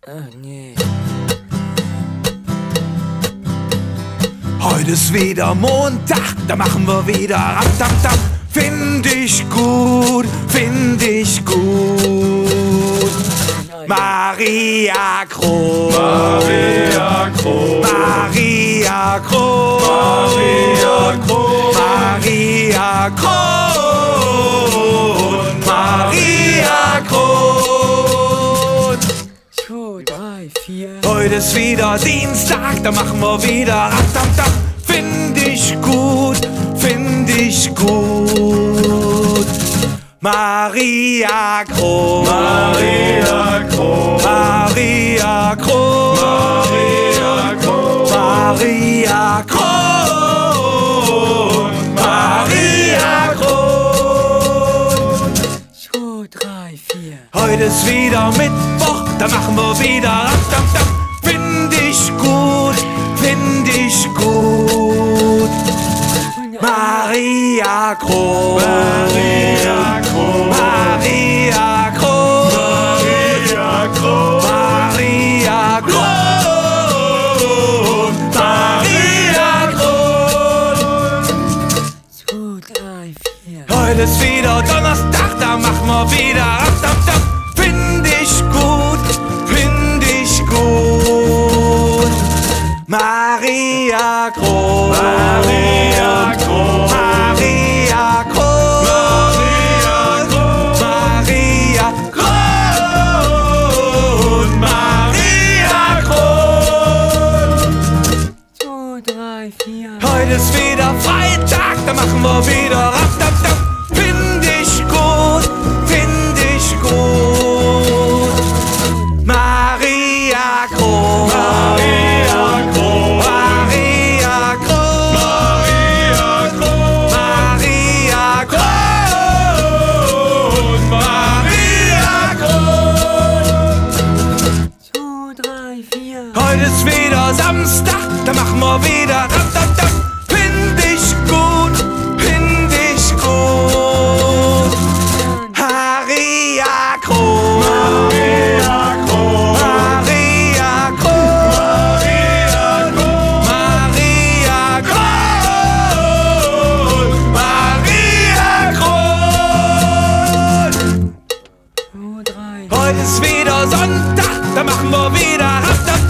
Nee. Heute ist wieder Montag, da machen wir wieder Ramtamtam. Find ich gut, find ich gut. Maria Kron, Maria Kron, Maria Kron, Maria Kron, Maria Kron, Maria Kron. 2, 3, 4. Heute ist wieder Dienstag, da machen wir wieder Ramtamtam. Find ich gut, find ich gut. Maria Kron, Maria Kron, Maria Kron, Maria Kron, Maria Kron, Maria Kron. 2, 3, 4. Heute ist wieder Mittwoch, da machen wir wieder Ramtamtam. Find ich gut, find ich gut. Maria Kron, Maria Kron, Maria Kron, Maria Kron, Maria Kron, Maria Kron. 2, 3, 4. Heute ist wieder Donnerstag, da machen wir wieder Ramtamtam. Find ich gut, find ich gut. Maria Kron, Maria Kron, Maria Kron, Maria Maria Kron, Kron, Maria Kron. 2, 3, 4. Heute ist wieder Freitag, da machen wir wieder Ramtamtam. Find ich gut, find ich gut. Maria Kron, Maria Kron, Maria Kron, Maria Kron, Maria Kron, Maria Kron. 2, 3, 4. Heute ist wieder Samstag, da machen wir wieder Ramtamtam. Find ich gut, find ich gut. Maria Kron, Maria Kron, Maria Kron, Maria Maria Kron, Kron, Maria Kron. 2, 3. Heute ist wieder Sonntag, da machen wir wieder Ramtamtam.